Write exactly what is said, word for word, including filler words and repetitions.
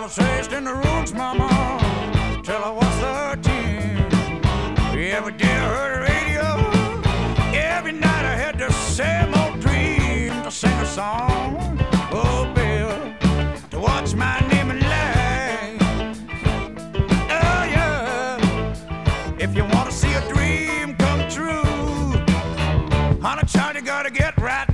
was raised in the roots, mama, till I was thirteen. Every day I heard the radio. Every night I had the same old dream to sing a song. Oh, baby, to watch my name in light. Oh, yeah. If you want to see a dream come true, honey, child, you gotta get right.